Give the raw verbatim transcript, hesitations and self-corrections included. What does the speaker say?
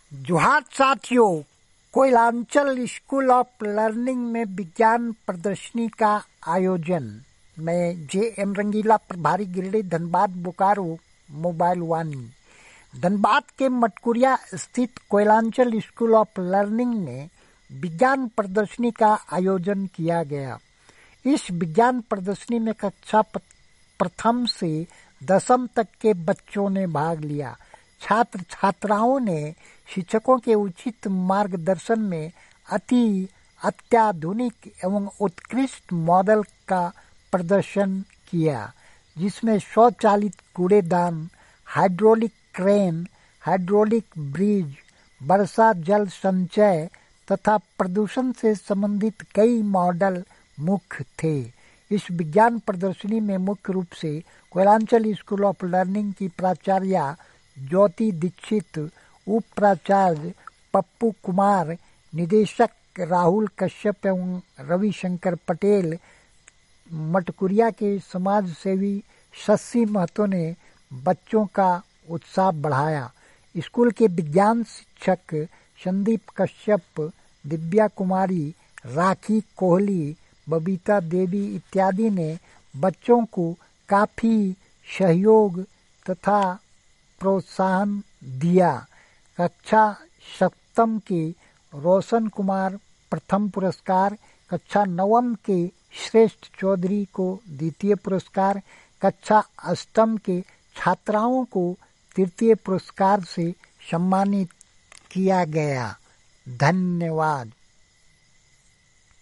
जोहार साथियों, Koylanchal school of learning में विज्ञान प्रदर्शनी का आयोजन। मैं जे एम रंगीला, प्रभारी गिरिडीह, धनबाद, बोकारो, मोबाइल वानी। धनबाद के मटकुरिया स्थित कोयलांचल स्कूल ऑफ लर्निंग में विज्ञान प्रदर्शनी का आयोजन किया गया। इस विज्ञान प्रदर्शनी में कक्षा प्रथम से दसम तक के बच्चों ने भाग लिया। छात्र छात्राओं ने शिक्षकों के उचित मार्गदर्शन में अति अत्याधुनिक एवं उत्कृष्ट मॉडल का प्रदर्शन किया, जिसमें स्वचालित कूड़ेदान, हाइड्रोलिक क्रेन, हाइड्रोलिक ब्रिज, वर्षा जल संचय तथा प्रदूषण से संबंधित कई मॉडल मुख्य थे। इस विज्ञान प्रदर्शनी में मुख्य रूप से कोयलांचल स्कूल ऑफ लर्निंग की प्राचार्य ज्योति दीक्षित, उप प्राचार्य पप्पू कुमार, निदेशक राहुल कश्यप एवं रविशंकर पटेल, मटकुरिया के समाज सेवी शशि महतो ने बच्चों का उत्साह बढ़ाया। स्कूल के विज्ञान शिक्षक संदीप कश्यप, दिव्या कुमारी, राखी कोहली, बबीता देवी इत्यादि ने बच्चों को काफी सहयोग तथा प्रोत्साहन दिया। कक्षा सप्तम के रोशन कुमार प्रथम पुरस्कार, कक्षा नवम के श्रेष्ठ चौधरी को द्वितीय पुरस्कार, कक्षा अष्टम के छात्राओं को तृतीय पुरस्कार से सम्मानित किया गया। धन्यवाद।